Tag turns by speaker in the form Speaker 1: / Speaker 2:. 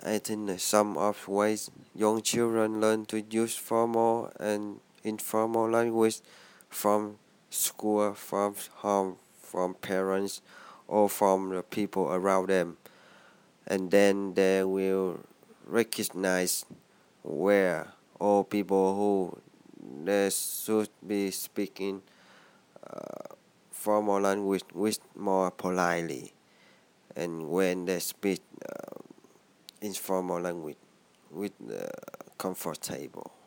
Speaker 1: I think that some of ways young children learn to use formal and informal language from school, from home, from parents, or from the people around them, and then they will recognize where all people who they should be speaking formal language with more politely, and when they speak informal language with comfortable.